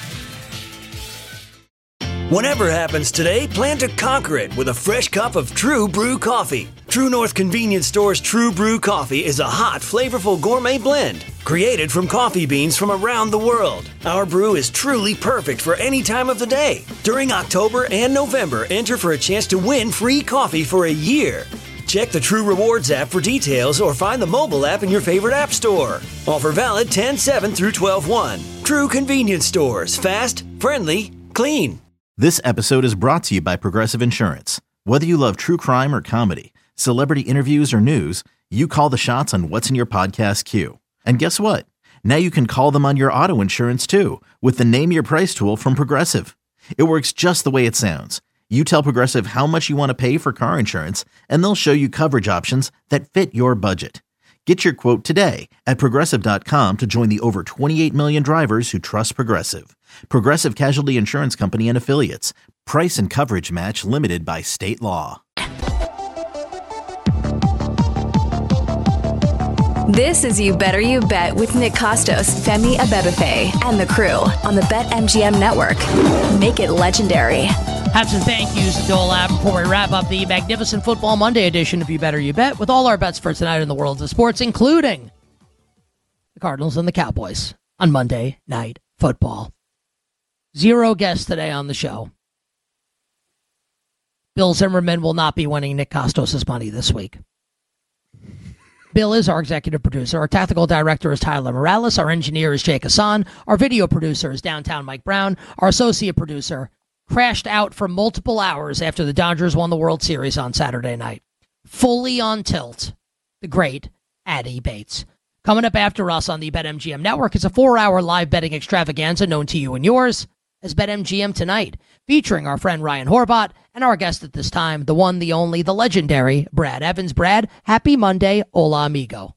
Whatever happens today, plan to conquer it with a fresh cup of True Brew coffee. True North Convenience Store's True Brew coffee is a hot, flavorful gourmet blend created from coffee beans from around the world. Our brew is truly perfect for any time of the day. During October and November, enter for a chance to win free coffee for a year. Check the True Rewards app for details or find the mobile app in your favorite app store. Offer valid 10/7 through 12/1. True Convenience Stores. Fast, friendly, clean. This episode is brought to you by Progressive Insurance. Whether you love true crime or comedy, celebrity interviews or news, you call the shots on what's in your podcast queue. And guess what? Now you can call them on your auto insurance too with the Name Your Price tool from Progressive. It works just the way it sounds. You tell Progressive how much you want to pay for car insurance, and they'll show you coverage options that fit your budget. Get your quote today at Progressive.com to join the over 28 million drivers who trust Progressive. Progressive Casualty Insurance Company and Affiliates. Price and coverage match limited by state law. This is You Better You Bet with Nick Costos, Femi Abebefe, and the crew on the BetMGM Network. Make it legendary. Have some thank yous to dole out before we wrap up the magnificent Football Monday edition of You Better You Bet with all our bets for tonight in the world of sports, including the Cardinals and the Cowboys on Monday Night Football. 0 guests today on the show. Bill Zimmerman will not be winning Nick Costos' money this week. Bill is our executive producer. Our technical director is Tyler Morales. Our engineer is Jake Hassan. Our video producer is Downtown Mike Brown. Our associate producer crashed out for multiple hours after the Dodgers won the World Series on Saturday night. Fully on tilt, the great Addy Bates. Coming up after us on the BetMGM Network is a 4-hour live betting extravaganza known to you and yours as BetMGM Tonight, featuring our friend Ryan Horvat and our guest at this time, the one, the only, the legendary Brad Evans. Brad, happy Monday. Hola, amigo.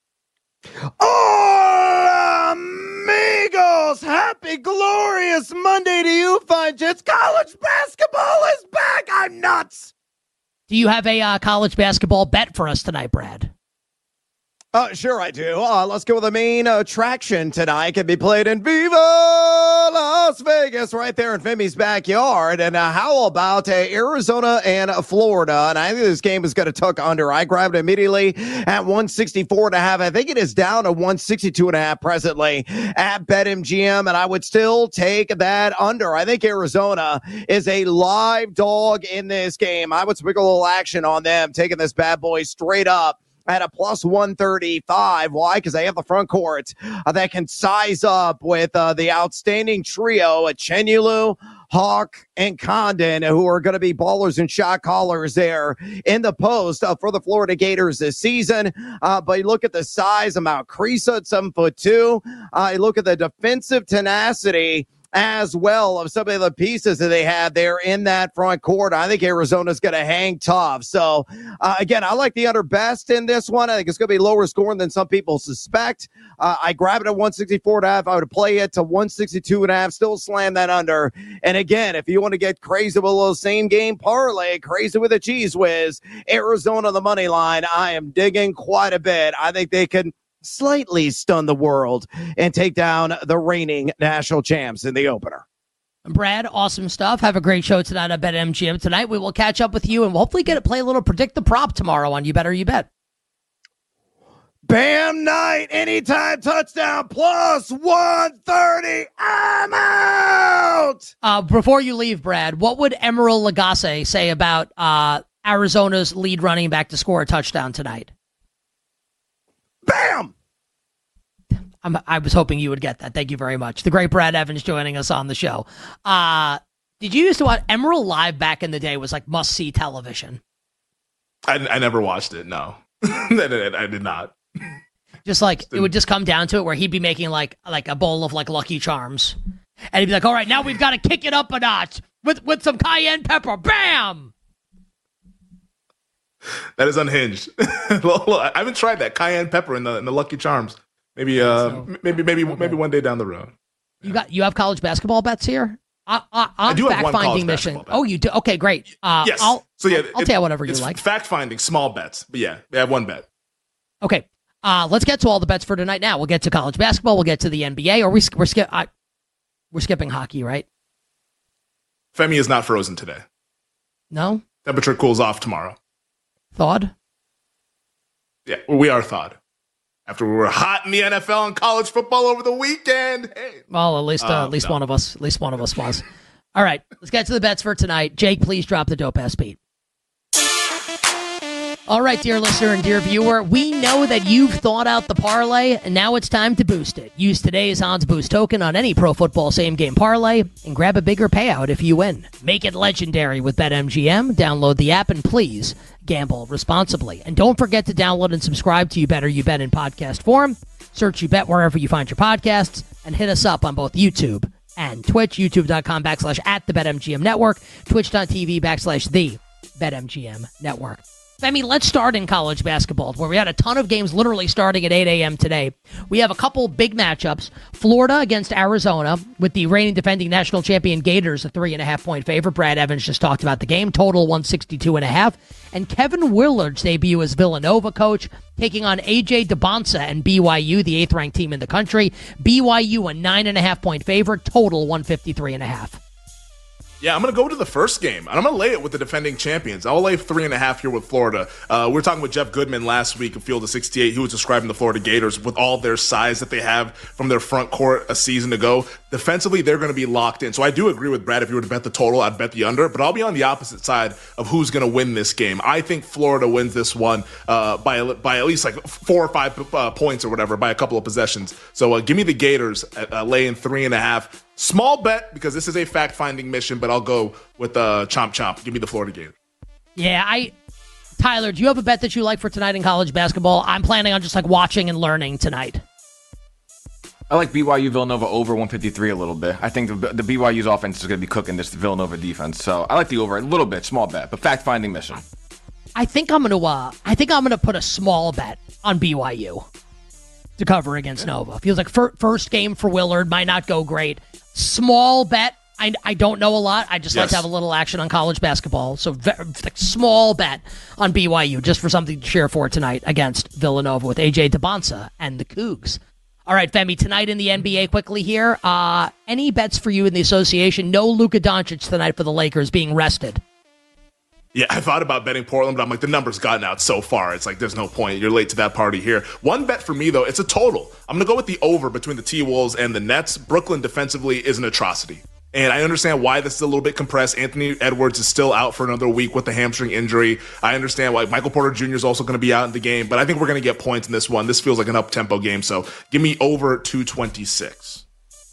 Hola, amigos. Happy, glorious Monday to you, fine gents. College basketball is back. I'm nuts. Do you have a college basketball bet for us tonight, Brad? Sure I do. Let's go with the main attraction tonight. Can be played in Viva Las Vegas, right there in Femi's backyard. And how about Arizona and Florida? And I think this game is going to tuck under. I grabbed it immediately at 164.5. I think it is down to 162.5 presently at BetMGM, and I would still take that under. I think Arizona is a live dog in this game. I would sprinkle a little action on them, taking this bad boy straight up at a plus 135. Why? Because they have the front court that can size up with the outstanding trio at Chenulu, Hawk, and Condon, who are going to be ballers and shot callers there in the post for the Florida Gators this season. But you look at the size of Mount Creasa at 7'2". You look at the defensive tenacity as well of some of the pieces that they have there in that front court. I think Arizona's going to hang tough. So, again, I like the under best in this one. I think it's going to be lower scoring than some people suspect. I grab it at 164.5. I would play it to 162.5, still slam that under. And again, if you want to get crazy with a little same game parlay, crazy with a cheese whiz, Arizona the money line, I am digging quite a bit. I think they can slightly stun the world and take down the reigning national champs in the opener. Brad, awesome stuff. Have a great show tonight at BetMGM tonight. We will catch up with you and we'll hopefully get to play a little Predict the Prop tomorrow on You Better You Bet. Bam night, anytime touchdown, plus 130. I'm out. Before you leave, Brad, what would Emeril Lagasse say about Arizona's lead running back to score a touchdown tonight? Bam! I was hoping you would get that. Thank you very much. The great Brad Evans joining us on the show. Did you used to watch Emeril live back in the day? Was like must-see television. I never watched it, no. I did not. Just like, it would just come down to it where he'd be making like a bowl of like Lucky Charms. And he'd be like, all right, now we've got to kick it up a notch with some cayenne pepper. Bam! That is unhinged. I haven't tried that cayenne pepper in the Lucky Charms. Maybe one day down the road. You have college basketball bets here? I do have one college mission. Bet. Oh, you do? Okay, great. Yes. I'll tell you whatever you like. Fact finding, small bets. But yeah, they have one bet. Okay. Let's get to all the bets for tonight now. We'll get to college basketball. We'll get to the NBA. Or we're skipping hockey, right? Femi is not frozen today. No? Temperature cools off tomorrow. Thawed? Yeah, we are thawed. After we were hot in the NFL and college football over the weekend. Hey. Well, at least one of us was. All right, let's get to the bets for tonight. Jake, please drop the dope ass beat. All right, dear listener and dear viewer, we know that you've thought out the parlay, and now it's time to boost it. Use today's Odds Boost token on any Pro Football Same Game parlay and grab a bigger payout if you win. Make it legendary with BetMGM. Download the app and please gamble responsibly. And don't forget to download and subscribe to You Better You Bet in podcast form. Search You Bet wherever you find your podcasts and hit us up on both YouTube and Twitch, youtube.com/@the BetMGM Network, twitch.tv/the BetMGM Network. Femi, let's start in college basketball, where we had a ton of games literally starting at 8 a.m. today. We have a couple big matchups. Florida against Arizona, with the reigning defending national champion Gators, a 3.5-point favorite. Brad Evans just talked about the game. Total 162.5. And Kevin Willard's debut as Villanova coach, taking on A.J. DeBonsa and BYU, the 8th-ranked team in the country. BYU, a 9.5-point favorite. Total 153.5. Yeah, I'm going to go to the first game, and I'm going to lay it with the defending champions. I'll lay 3.5 here with Florida. We were talking with Jeff Goodman last week of Field of 68. He was describing the Florida Gators with all their size that they have from their front court a season ago. Defensively, they're going to be locked in. So I do agree with Brad. If you were to bet the total, I'd bet the under. But I'll be on the opposite side of who's going to win this game. I think Florida wins this one by at least like 4 or 5 points or whatever, by a couple of possessions. So give me the Gators laying 3.5. Small bet, because this is a fact-finding mission, but I'll go with Chomp Chomp. Give me the Florida Gators. Yeah, Tyler, do you have a bet that you like for tonight in college basketball? I'm planning on just like watching and learning tonight. I like BYU Villanova over 153 a little bit. I think the BYU's offense is going to be cooking this Villanova defense. So I like the over a little bit, small bet, but fact-finding mission. I think I'm gonna put a small bet on BYU to cover against Nova. Feels like first game for Willard might not go great. Small bet. I don't know a lot. I just like to have a little action on college basketball. So small bet on BYU just for something to cheer for tonight against Villanova with AJ Debonsa and the Cougs. All right, Femi, tonight in the NBA quickly here. Any bets for you in the association? No Luka Doncic tonight for the Lakers being rested. Yeah, I thought about betting Portland, but I'm like, the number's gotten out so far. It's like, there's no point. You're late to that party here. One bet for me, though, it's a total. I'm going to go with the over between the T-Wolves and the Nets. Brooklyn defensively is an atrocity. And I understand why this is a little bit compressed. Anthony Edwards is still out for another week with the hamstring injury. I understand why Michael Porter Jr. is also going to be out in the game, but I think we're going to get points in this one. This feels like an up-tempo game, so give me over 226.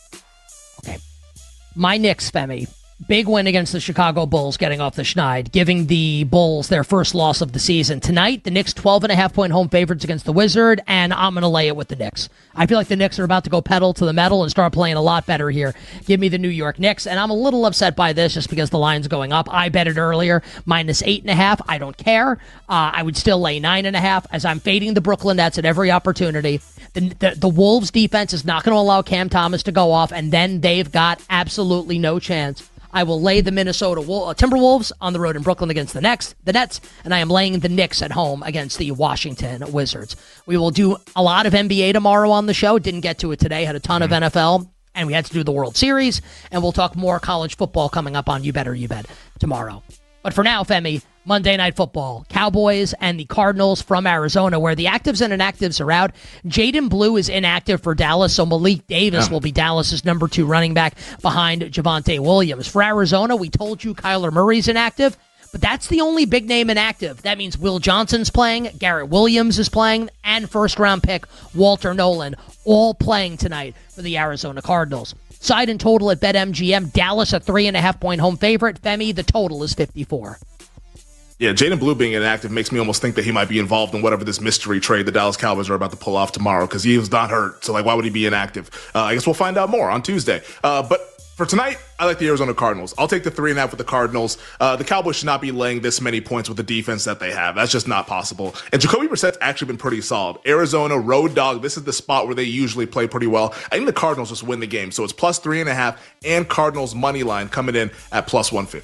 Okay. My Knicks, Femi. Big win against the Chicago Bulls getting off the schneid, giving the Bulls their first loss of the season. Tonight, the Knicks 12.5-point home favorites against the Wizard, and I'm going to lay it with the Knicks. I feel like the Knicks are about to go pedal to the metal and start playing a lot better here. Give me the New York Knicks, and I'm a little upset by this just because the line's going up. I bet it earlier, -8.5. I don't care. I would still lay 9.5 as I'm fading the Brooklyn Nets at every opportunity. The Wolves defense is not going to allow Cam Thomas to go off, and then they've got absolutely no chance. I will lay the Minnesota Timberwolves on the road in Brooklyn against the Nets, and I am laying the Knicks at home against the Washington Wizards. We will do a lot of NBA tomorrow on the show. Didn't get to it today. Had a ton of NFL, and we had to do the World Series, and we'll talk more college football coming up on You Better You Bet tomorrow. But for now, Femi, Monday Night Football, Cowboys and the Cardinals from Arizona, where the actives and inactives are out. Jaden Blue is inactive for Dallas, so Malik Davis will be Dallas's number 2 running back behind Javonte Williams. For Arizona, we told you Kyler Murray's inactive, but that's the only big name inactive. That means Will Johnson's playing, Garrett Williams is playing, and first-round pick Walter Nolan, all playing tonight for the Arizona Cardinals. Side and total at BetMGM. Dallas a 3.5-point home favorite. Femi, the total is 54. Yeah, Jaden Blue being inactive makes me almost think that he might be involved in whatever this mystery trade the Dallas Cowboys are about to pull off tomorrow because he was not hurt. So, why would he be inactive? I guess we'll find out more on Tuesday. But for tonight, I like the Arizona Cardinals. I'll take the 3.5 with the Cardinals. The Cowboys should not be laying this many points with the defense that they have. That's just not possible. And Jacoby Brissett's actually been pretty solid. Arizona, road dog, this is the spot where they usually play pretty well. I think the Cardinals just win the game. So it's +3.5 and Cardinals money line coming in at +150.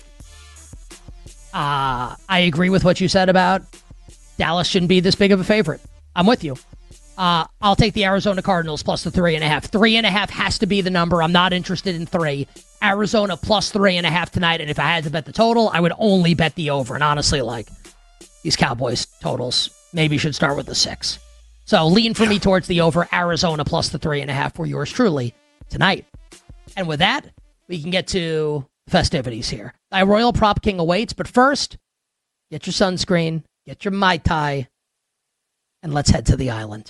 I agree with what you said about Dallas shouldn't be this big of a favorite. I'm with you. I'll take the Arizona Cardinals plus the 3.5. 3.5 has to be the number. I'm not interested in 3. Arizona plus 3.5 tonight, and if I had to bet the total, I would only bet the over. And honestly, these Cowboys totals maybe should start with the 6. So lean for me towards the over. Arizona plus the 3.5 for yours truly tonight. And with that, we can get to festivities here. Thy Royal Prop King awaits, but first, get your sunscreen, get your Mai Tai, and let's head to the island.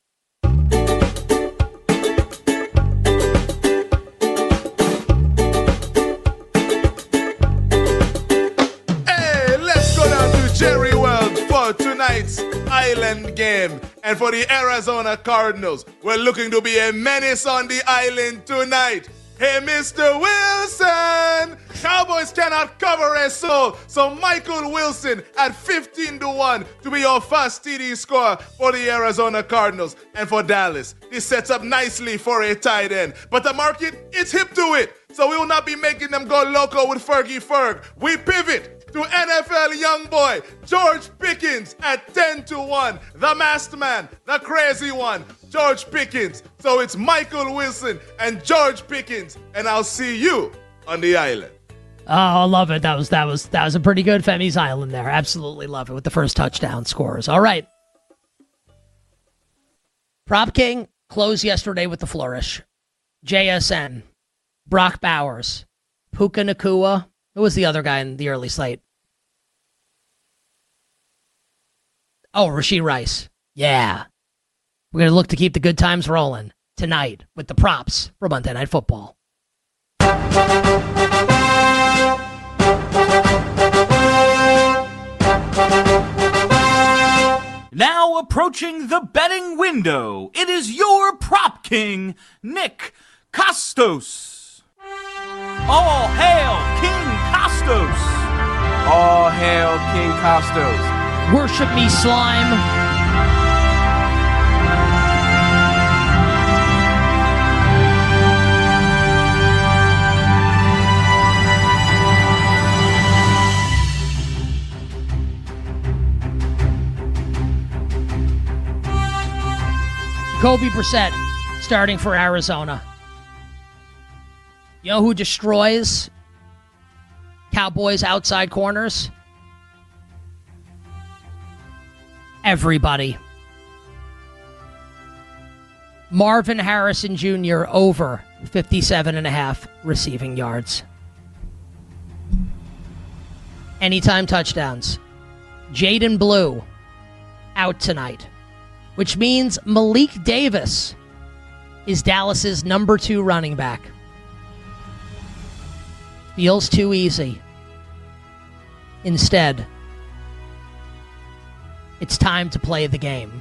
Hey, let's go down to Jerry World for tonight's island game. And for the Arizona Cardinals, we're looking to be a menace on the island tonight. Hey, Mr. Wilson! Cowboys cannot cover a soul, so Michael Wilson at 15-1 to be your first TD scorer for the Arizona Cardinals. And for Dallas, this sets up nicely for a tight end. But the market is hip to it, so we will not be making them go loco with Fergie Ferg. We pivot to NFL young boy George Pickens at 10-1. The masked man, the crazy one, George Pickens. So it's Michael Wilson and George Pickens, and I'll see you on the island. Oh, I love it. That was a pretty good Femi's Island there. Absolutely love it with the first touchdown scores. All right. Prop King closed yesterday with the flourish. JSN, Brock Bowers, Puka Nacua. Who was the other guy in the early slate? Oh, Rashee Rice. Yeah. We're going to look to keep the good times rolling tonight with the props for Monday Night Football. Now approaching the betting window, it is your prop king, Nick Kostos. All hail King Kostos. All hail King Kostos. Worship me, slime. Jacoby Brissett starting for Arizona. You know who destroys Cowboys outside corners? Everybody. Marvin Harrison Jr. over 57.5 receiving yards. Anytime touchdowns. Jaden Blue out tonight, which means Malik Davis is Dallas's number 2 running back. Feels too easy. Instead, it's time to play the game.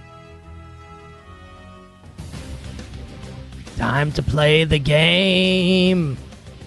Time to play the game.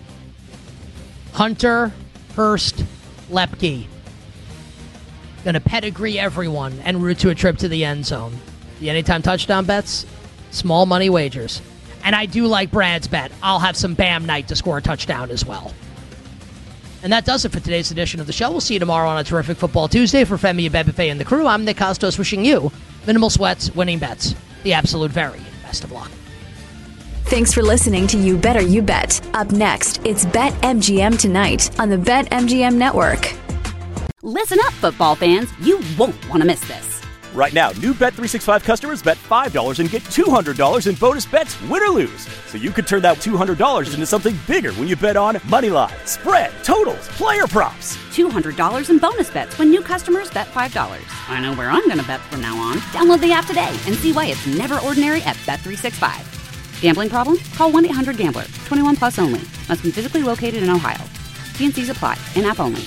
Hunter Hurst Lepke. Gonna pedigree everyone en route to a trip to the end zone. The anytime touchdown bets, small money wagers. And I do like Brad's bet. I'll have some Bam night to score a touchdown as well. And that does it for today's edition of the show. We'll see you tomorrow on a terrific Football Tuesday. For Femi Abebefe and the crew, I'm Nick Costos wishing you minimal sweats, winning bets, the absolute very best of luck. Thanks for listening to You Better You Bet. Up next, it's BetMGM tonight on the BetMGM Network. Listen up, football fans. You won't want to miss this. Right now, new Bet365 customers bet $5 and get $200 in bonus bets, win or lose. So you could turn that $200 into something bigger when you bet on Moneyline, spread, totals, player props. $200 in bonus bets when new customers bet $5. I know where I'm going to bet from now on. Download the app today and see why it's never ordinary at Bet365. Gambling problem? Call 1-800-GAMBLER. 21 plus only. Must be physically located in Ohio. T&Cs apply. In-app only.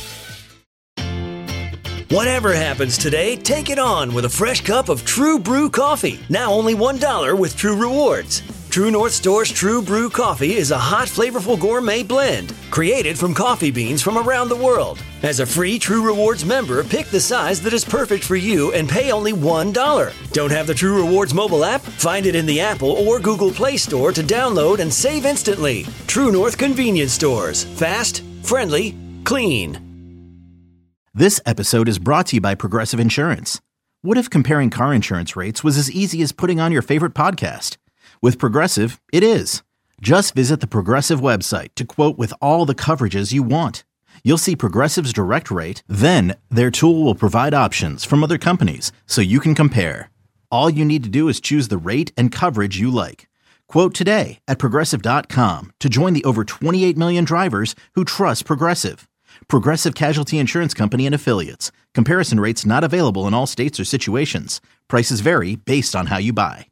Whatever happens today, take it on with a fresh cup of True Brew coffee. Now only $1 with True Rewards. True North Store's True Brew coffee is a hot, flavorful gourmet blend created from coffee beans from around the world. As a free True Rewards member, pick the size that is perfect for you and pay only $1. Don't have the True Rewards mobile app? Find it in the Apple or Google Play Store to download and save instantly. True North Convenience Stores. Fast, friendly, clean. This episode is brought to you by Progressive Insurance. What if comparing car insurance rates was as easy as putting on your favorite podcast? With Progressive, it is. Just visit the Progressive website to quote with all the coverages you want. You'll see Progressive's direct rate, then their tool will provide options from other companies so you can compare. All you need to do is choose the rate and coverage you like. Quote today at Progressive.com to join the over 28 million drivers who trust Progressive. Progressive Casualty Insurance Company and Affiliates. Comparison rates not available in all states or situations. Prices vary based on how you buy.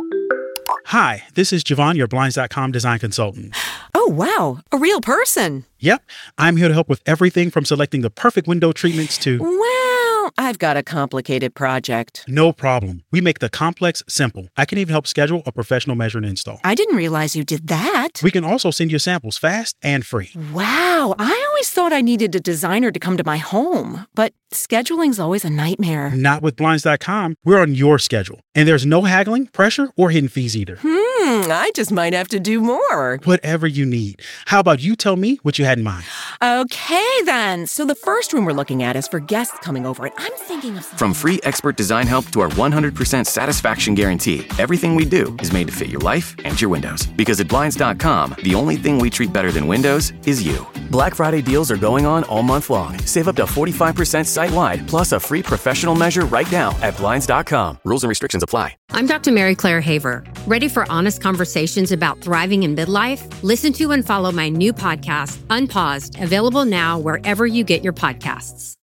Hi, this is Javon, your Blinds.com design consultant. Oh, wow. A real person. Yep. I'm here to help with everything from selecting the perfect window treatments to... Well, I've got a complicated project. No problem. We make the complex simple. I can even help schedule a professional measure and install. I didn't realize you did that. We can also send you samples fast and free. Wow. I always thought I needed a designer to come to my home, but scheduling's always a nightmare. Not with Blinds.com. We're on your schedule. And there's no haggling, pressure, or hidden fees either. I just might have to do more. Whatever you need. How about you tell me what you had in mind? Okay, then. So the first room we're looking at is for guests coming over, and I'm thinking of... From free expert design help to our 100% satisfaction guarantee, everything we do is made to fit your life and your windows. Because at Blinds.com, the only thing we treat better than windows is you. Black Friday deals are going on all month long. Save up to 45% site-wide, plus a free professional measure right now at Blinds.com. Rules and restrictions apply. I'm Dr. Mary Claire Haver. Ready for honest conversations about thriving in midlife? Listen to and follow my new podcast, Unpaused, available now wherever you get your podcasts.